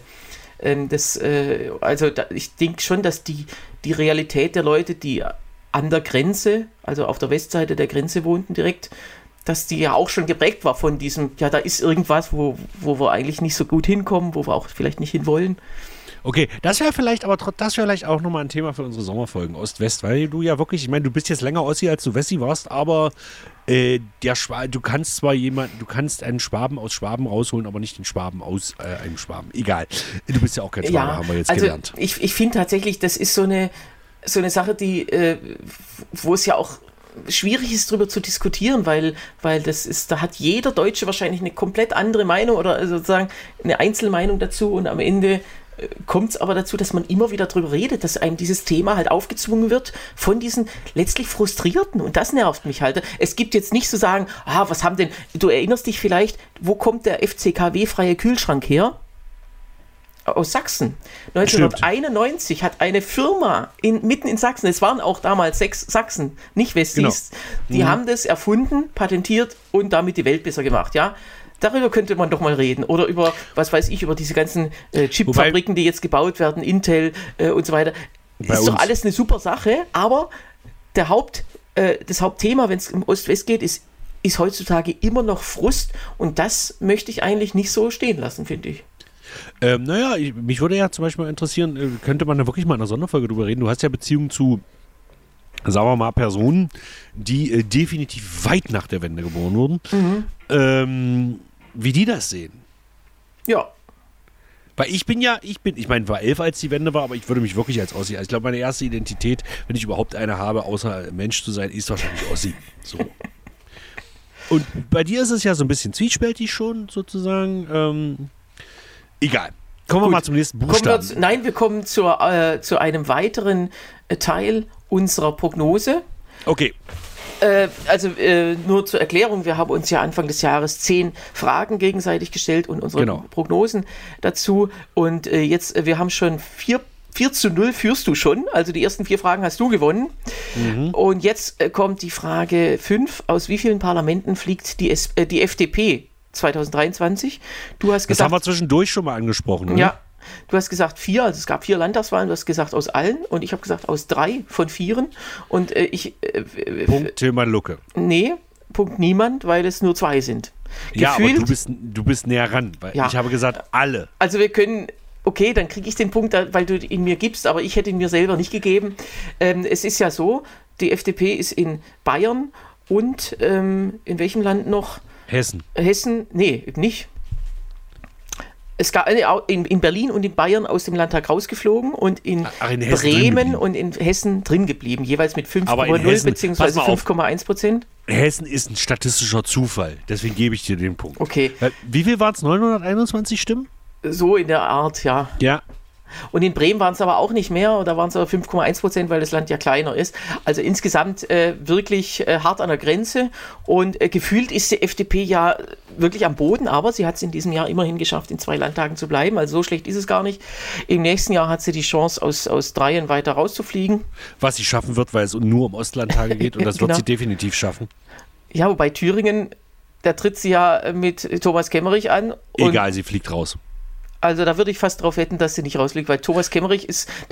Ich denke schon, dass die Realität der Leute, die an der Grenze, also auf der Westseite der Grenze wohnten direkt, dass die ja auch schon geprägt war von diesem, da ist irgendwas, wo wir eigentlich nicht so gut hinkommen, wo wir auch vielleicht nicht hinwollen. Okay, das wäre vielleicht auch nochmal ein Thema für unsere Sommerfolgen Ost-West, weil du ja wirklich, ich meine, du bist jetzt länger Ossi, als du Wessi warst, aber du kannst einen Schwaben aus Schwaben rausholen, aber nicht den Schwaben aus einem Schwaben. Egal, du bist ja auch kein Schwabe, haben wir jetzt gelernt. Ich finde tatsächlich, das ist so eine Sache, die, wo es ja auch schwierig ist, darüber zu diskutieren, weil da hat jeder Deutsche wahrscheinlich eine komplett andere Meinung oder sozusagen eine Einzelmeinung dazu und am Ende kommt es aber dazu, dass man immer wieder darüber redet, dass einem dieses Thema halt aufgezwungen wird von diesen letztlich Frustrierten und das nervt mich halt. Es gibt jetzt nicht zu sagen, was haben denn, du erinnerst dich vielleicht, wo kommt der FCKW-freie Kühlschrank her? Aus Sachsen. 1991 hat eine Firma mitten in Sachsen, es waren auch damals 6 Sachsen, nicht Westies, die haben das erfunden, patentiert und damit die Welt besser gemacht, ja. Darüber könnte man doch mal reden. Oder über, was weiß ich, über diese ganzen Chipfabriken, die jetzt gebaut werden, Intel und so weiter. Ist doch alles eine super Sache, aber das Hauptthema, wenn es um Ost-West geht, ist heutzutage immer noch Frust und das möchte ich eigentlich nicht so stehen lassen, finde ich. Mich würde ja zum Beispiel mal interessieren, könnte man da wirklich mal in einer Sonderfolge drüber reden? Du hast ja Beziehungen zu, sagen wir mal, Personen, die definitiv weit nach der Wende geboren wurden. Wie die das sehen. Ja. Weil ich war 11, als die Wende war, aber ich würde mich wirklich als Ossi, ich glaube, meine erste Identität, wenn ich überhaupt eine habe, außer Mensch zu sein, ist wahrscheinlich Ossi. So. Und bei dir ist es ja so ein bisschen zwiespältig schon, sozusagen. Egal. Kommen wir mal zum nächsten Buchstaben. Wir kommen zu einem weiteren Teil unserer Prognose. Okay. Nur zur Erklärung, wir haben uns ja Anfang des Jahres 10 Fragen gegenseitig gestellt und unsere Prognosen dazu. Und wir haben schon 4-0 führst du schon. Also die ersten 4 Fragen hast du gewonnen. Und jetzt kommt die Frage 5. Aus wie vielen Parlamenten fliegt die FDP 2023? Du hast gesagt, das haben wir zwischendurch schon mal angesprochen, oder? Ja. Du hast gesagt 4, also es gab 4 Landtagswahlen, du hast gesagt aus allen und ich habe gesagt aus 3 von 4 und Punkt Tilman Lucke. Nee, Punkt niemand, weil es nur 2 sind. Ja, aber du bist näher ran, weil ich habe gesagt alle. Also wir können, okay, dann kriege ich den Punkt, weil du ihn mir gibst, aber ich hätte ihn mir selber nicht gegeben. Es ist ja so, die FDP ist in Bayern und in welchem Land noch? Hessen. Nee, nicht. Es gab in Berlin und in Bayern aus dem Landtag rausgeflogen und in Bremen und in Hessen drin geblieben, jeweils mit 5,0 bzw. 5,1%. Hessen ist ein statistischer Zufall, deswegen gebe ich dir den Punkt. Okay. Wie viel waren es? 921 Stimmen? So in der Art, ja. Ja. Und in Bremen waren es aber auch nicht mehr, da waren es aber 5,1%, weil das Land ja kleiner ist. Also insgesamt wirklich hart an der Grenze und gefühlt ist die FDP ja wirklich am Boden, aber sie hat es in diesem Jahr immerhin geschafft, in 2 Landtagen zu bleiben, also so schlecht ist es gar nicht. Im nächsten Jahr hat sie die Chance, aus 3 weiter rauszufliegen. Was sie schaffen wird, weil es nur um Ostlandtage geht und das wird sie definitiv schaffen. Ja, wobei Thüringen, da tritt sie ja mit Thomas Kemmerich an. Egal, sie fliegt raus. Also da würde ich fast darauf wetten, dass sie nicht rausfliegt, weil Thomas Kemmerich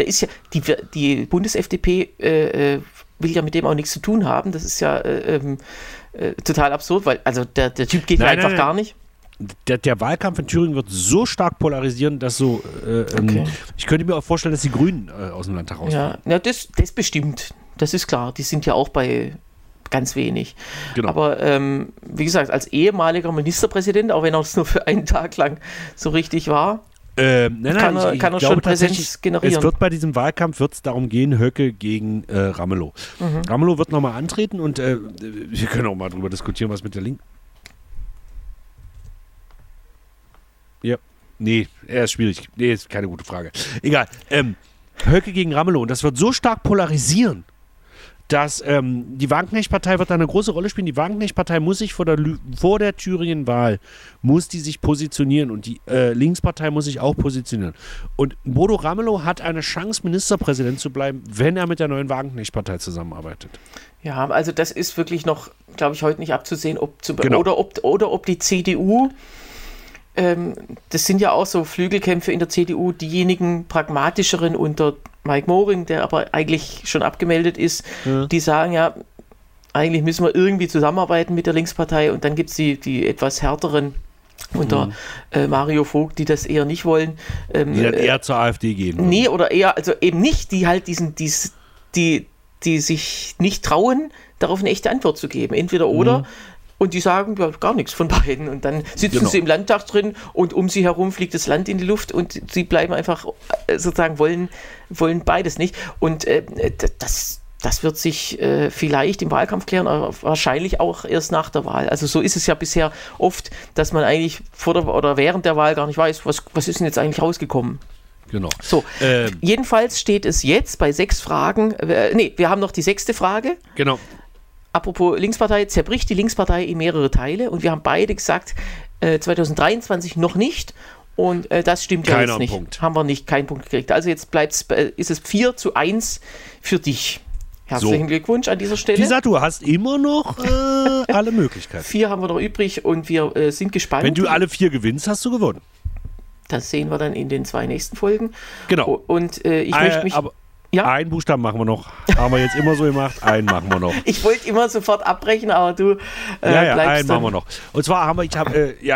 die Bundes-FDP will ja mit dem auch nichts zu tun haben. Das ist ja total absurd, weil also der Typ geht einfach gar nicht. Der Wahlkampf in Thüringen wird so stark polarisieren, dass ich könnte mir auch vorstellen, dass die Grünen aus dem Landtag rausfliegen. Ja, das bestimmt. Das ist klar. Die sind ja auch bei ganz wenig. Genau. Aber wie gesagt, als ehemaliger Ministerpräsident, auch wenn er es nur für einen Tag lang so richtig war, kann er schon Präsenz generieren. Es wird bei diesem Wahlkampf darum gehen, Höcke gegen Ramelow. Ramelow wird nochmal antreten und wir können auch mal drüber diskutieren, was mit der Linken. Ja, nee, er ist schwierig. Nee, ist keine gute Frage. Egal. Höcke gegen Ramelow und das wird so stark polarisieren, dass die Wagenknecht-Partei wird da eine große Rolle spielen. Die Wagenknecht-Partei muss sich vor der Thüringen-Wahl muss die sich positionieren und die Linkspartei muss sich auch positionieren. Und Bodo Ramelow hat eine Chance, Ministerpräsident zu bleiben, wenn er mit der neuen Wagenknecht-Partei zusammenarbeitet. Ja, also das ist wirklich noch, glaube ich, heute nicht abzusehen, oder ob die CDU, das sind ja auch so Flügelkämpfe in der CDU, diejenigen pragmatischeren unter Mike Moring, der aber eigentlich schon abgemeldet ist, die sagen ja, eigentlich müssen wir irgendwie zusammenarbeiten mit der Linkspartei und dann gibt es die etwas härteren unter Mario Vogt, die das eher nicht wollen. Die dann eher zur AfD gehen. Nee, oder eher, also eben nicht, die halt die sich nicht trauen, darauf eine echte Antwort zu geben. Entweder oder. Und die sagen ja, gar nichts von beiden. Und dann sitzen sie im Landtag drin und um sie herum fliegt das Land in die Luft und sie bleiben einfach, sozusagen, wollen beides nicht. Und Das wird sich vielleicht im Wahlkampf klären, aber wahrscheinlich auch erst nach der Wahl. Also so ist es ja bisher oft, dass man eigentlich vor der oder während der Wahl gar nicht weiß, was ist denn jetzt eigentlich rausgekommen. Genau. So, jedenfalls steht es jetzt bei 6 Fragen. Wir haben noch die 6. Frage. Genau. Apropos Linkspartei, zerbricht die Linkspartei in mehrere Teile und wir haben beide gesagt, 2023 noch nicht. Und das stimmt ja jetzt nicht. Punkt. Haben wir nicht, keinen Punkt gekriegt. Also jetzt ist es 4:1 für dich. Herzlichen Glückwunsch an dieser Stelle. Wie gesagt, du hast immer noch alle Möglichkeiten. 4 haben wir noch übrig und wir sind gespannt. Wenn du alle 4 gewinnst, hast du gewonnen. Das sehen wir dann in den 2 nächsten Folgen. Genau. Und ich möchte mich... Ja? Einen Buchstaben machen wir noch. Haben wir jetzt immer so gemacht. Einen machen wir noch. Ich wollte immer sofort abbrechen, aber du bleibst einen machen wir noch. Und zwar haben wir, ich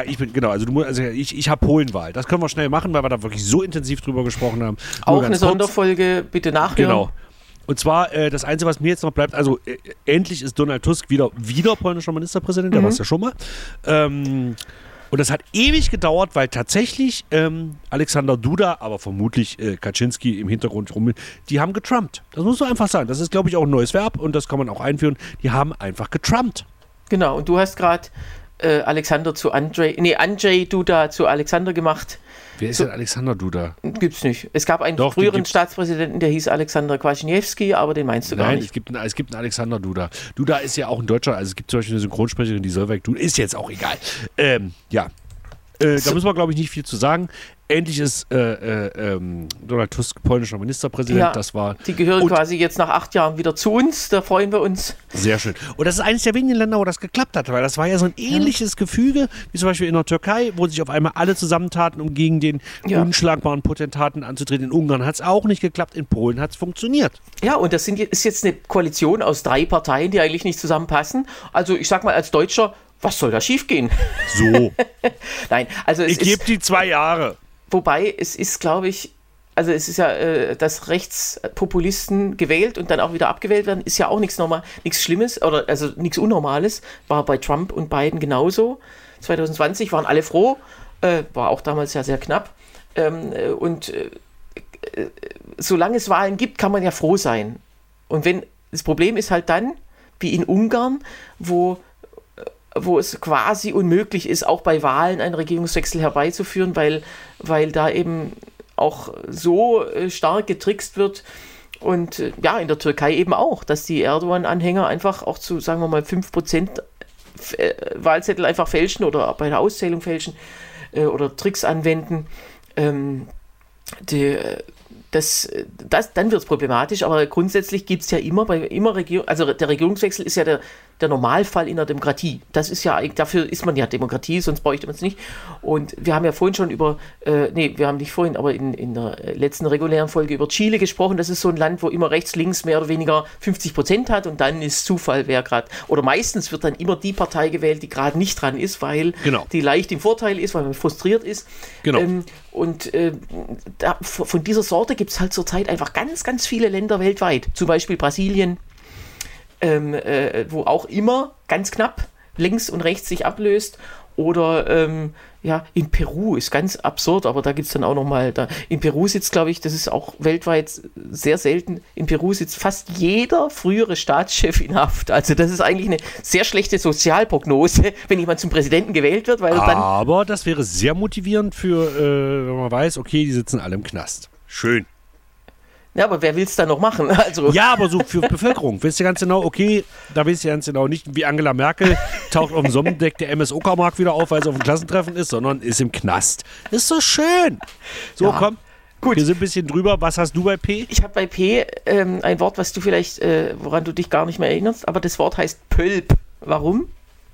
habe Polenwahl. Das können wir schnell machen, weil wir da wirklich so intensiv drüber gesprochen haben. Auch eine Sonderfolge, bitte nachhören. Genau. Und zwar, das Einzige, was mir jetzt noch bleibt, also endlich ist Donald Tusk wieder polnischer Ministerpräsident, der war es ja schon mal. Und das hat ewig gedauert, weil tatsächlich Alexander Duda, aber vermutlich Kaczynski im Hintergrund rum, die haben getrumpt. Das muss man einfach sagen. Das ist, glaube ich, auch ein neues Verb und das kann man auch einführen. Die haben einfach getrumpt. Genau, und du hast gerade Andrzej Duda zu Alexander gemacht. Wer ist denn Alexander Duda? Gibt's nicht. Es gab einen früheren Staatspräsidenten, der hieß Alexander Kwaśniewski, aber den meinst du gar nicht. Nein, es gibt einen Alexander Duda. Duda ist ja auch ein Deutscher, also es gibt zum Beispiel eine Synchronsprecherin, die Solveig Duda, ist jetzt auch egal. Da müssen wir, glaube ich, nicht viel zu sagen. Endlich ist Donald Tusk polnischer Ministerpräsident. Ja, das war, die gehören quasi jetzt nach 8 Jahren wieder zu uns. Da freuen wir uns. Sehr schön. Und das ist eines der wenigen Länder, wo das geklappt hat, weil das war ja so ein ähnliches Gefüge, wie zum Beispiel in der Türkei, wo sich auf einmal alle zusammentaten, um gegen den unschlagbaren Potentaten anzutreten. In Ungarn hat es auch nicht geklappt, in Polen hat es funktioniert. Ja, und das ist jetzt eine Koalition aus 3 Parteien, die eigentlich nicht zusammenpassen. Also ich sag mal als Deutscher, was soll da schiefgehen? So. Nein, also ich gebe die 2 Jahre. Wobei, es ist, glaube ich, also es ist ja, dass Rechtspopulisten gewählt und dann auch wieder abgewählt werden, ist ja auch nichts Schlimmes, oder also nichts Unnormales. War bei Trump und Biden genauso. 2020 waren alle froh, war auch damals ja sehr knapp. Solange es Wahlen gibt, kann man ja froh sein. Und das Problem ist halt dann, wie in Ungarn, wo es quasi unmöglich ist, auch bei Wahlen einen Regierungswechsel herbeizuführen, weil da eben auch so stark getrickst wird. Und in der Türkei eben auch, dass die Erdogan-Anhänger einfach auch zu, sagen wir mal, 5% Wahlzettel einfach fälschen oder bei der Auszählung fälschen oder Tricks anwenden. Dann wird es problematisch, aber grundsätzlich gibt es ja immer der Regierungswechsel ist ja der Normalfall in der Demokratie. Das ist ja, dafür ist man ja Demokratie, sonst bräuchte man es nicht. Und wir haben ja vorhin schon aber in der letzten regulären Folge über Chile gesprochen. Das ist so ein Land, wo immer rechts, links mehr oder weniger 50% hat und dann ist Zufall, wer gerade, oder meistens wird dann immer die Partei gewählt, die gerade nicht dran ist, weil die leicht im Vorteil ist, weil man frustriert ist. Genau. Von dieser Sorte gibt es halt zurzeit einfach ganz, ganz viele Länder weltweit. Zum Beispiel Brasilien, wo auch immer ganz knapp links und rechts sich ablöst. Oder in Peru ist ganz absurd, aber da gibt es dann auch nochmal, in Peru sitzt, glaube ich, das ist auch weltweit sehr selten, in Peru sitzt fast jeder frühere Staatschef in Haft. Also das ist eigentlich eine sehr schlechte Sozialprognose, wenn jemand zum Präsidenten gewählt wird. Aber das wäre sehr motivierend für, wenn man weiß, okay, die sitzen alle im Knast. Schön. Ja, aber wer will es dann noch machen? Also. Ja, aber so für Bevölkerung. Weißt du ganz genau, okay, da weißt du ganz genau nicht, wie Angela Merkel taucht auf dem Sonnendeck der MS Uckermark wieder auf, weil sie auf dem Klassentreffen ist, sondern ist im Knast. Ist so schön. So, komm. Gut. Wir sind ein bisschen drüber. Was hast du bei P? Ich habe bei P ein Wort, was du vielleicht, woran du dich gar nicht mehr erinnerst, aber das Wort heißt Pölp. Warum?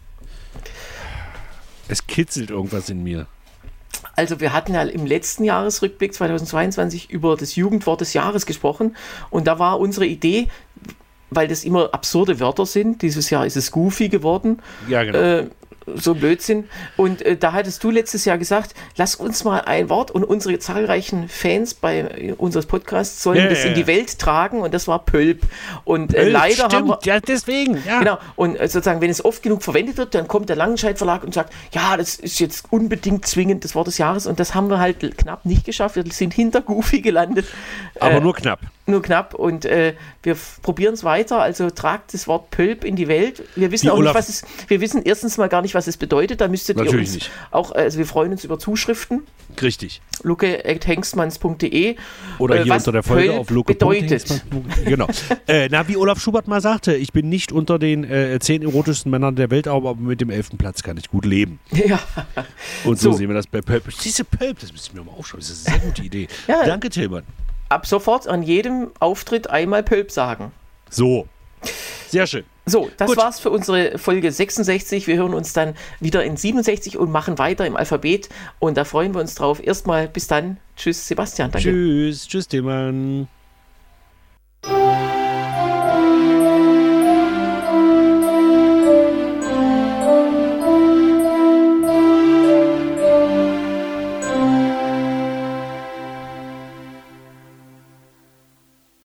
Es kitzelt irgendwas in mir. Also wir hatten ja im letzten Jahresrückblick 2022 über das Jugendwort des Jahres gesprochen und da war unsere Idee, weil das immer absurde Wörter sind, dieses Jahr ist es Goofy geworden, ja, genau. So Blödsinn. Und da hattest du letztes Jahr gesagt, lass uns mal ein Wort und unsere zahlreichen Fans bei unseres Podcasts sollen das in die Welt tragen und das war Pölp. Und leider haben wir... Ja, deswegen. Ja. Genau. Und sozusagen, wenn es oft genug verwendet wird, dann kommt der Langenscheidt Verlag und sagt, ja, das ist jetzt unbedingt zwingend das Wort des Jahres und das haben wir halt knapp nicht geschafft. Wir sind hinter Goofy gelandet. Aber nur knapp. Nur knapp und wir probieren es weiter, also tragt das Wort Pölp in die Welt. Wir wissen auch nicht, wir wissen erstens mal gar nicht, was es bedeutet, da müsstet ihr uns nicht. Auch, also wir freuen uns über Zuschriften. Richtig. luke@hengstmanns.de oder hier unter der Folge Pölp auf luke.hengstmanns.de. Genau. Wie Olaf Schubert mal sagte, ich bin nicht unter den 10 erotischsten Männern der Welt, aber mit dem 11. Platz kann ich gut leben. Ja. Und so sehen wir das bei Pölp. Diese Pölp, das müssen wir mal aufschauen, das ist eine sehr gute Idee. Ja. Danke, Tillmann. Ab sofort an jedem Auftritt einmal Pölp sagen. So, sehr schön. So, das war's für unsere Folge 66. Wir hören uns dann wieder in 67 und machen weiter im Alphabet. Und da freuen wir uns drauf. Erstmal bis dann. Tschüss, Sebastian. Danke. Tschüss, Tillmann.